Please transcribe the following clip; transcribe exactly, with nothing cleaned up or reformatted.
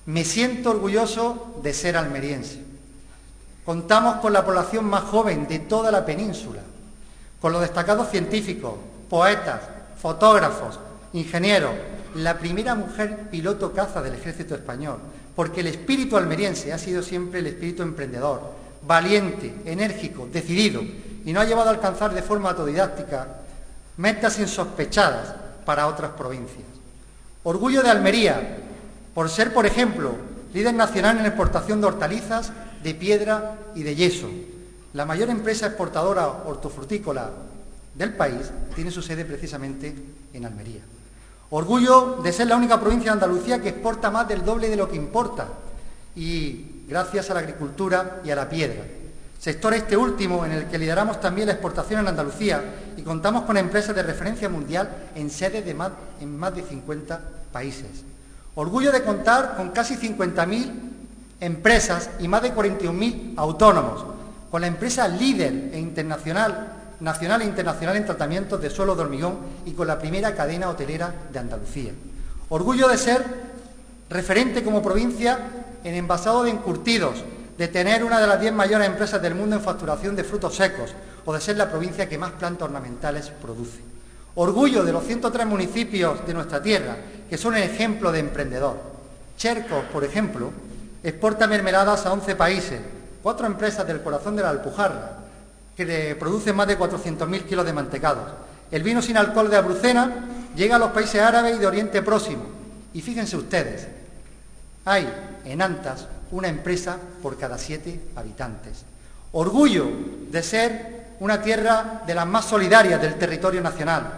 Me siento orgulloso de ser almeriense. Contamos con la población más joven de toda la península, con los destacados científicos, poetas, fotógrafos, ingenieros, la primera mujer piloto caza del ejército español, porque el espíritu almeriense ha sido siempre el espíritu emprendedor, valiente, enérgico, decidido, y nos ha llevado a alcanzar de forma autodidáctica metas insospechadas para otras provincias. Orgullo de Almería, por ser, por ejemplo, líder nacional en exportación de hortalizas, de piedra y de yeso. La mayor empresa exportadora hortofrutícola del país tiene su sede precisamente en Almería. Orgullo de ser la única provincia de Andalucía que exporta más del doble de lo que importa, y gracias a la agricultura y a la piedra. Sector este último en el que lideramos también la exportación en Andalucía y contamos con empresas de referencia mundial en sedes de más, en más de cincuenta países. Orgullo de contar con casi cincuenta mil empresas y más de cuarenta y un mil autónomos, con la empresa líder e internacional, nacional e internacional en tratamientos de suelo de hormigón y con la primera cadena hotelera de Andalucía. Orgullo de ser referente como provincia en envasado de encurtidos, de tener una de las diez mayores empresas del mundo en facturación de frutos secos o de ser la provincia que más plantas ornamentales produce. Orgullo de los ciento tres municipios de nuestra tierra que son el ejemplo de emprendedor. Chercos, por ejemplo, exporta mermeladas a once países, cuatro empresas del corazón de la Alpujarra, que producen más de cuatrocientos mil kilos de mantecados. El vino sin alcohol de Abrucena llega a los países árabes y de Oriente Próximo. Y fíjense ustedes, hay en Antas una empresa por cada siete habitantes. Orgullo de ser una tierra de las más solidarias del territorio nacional,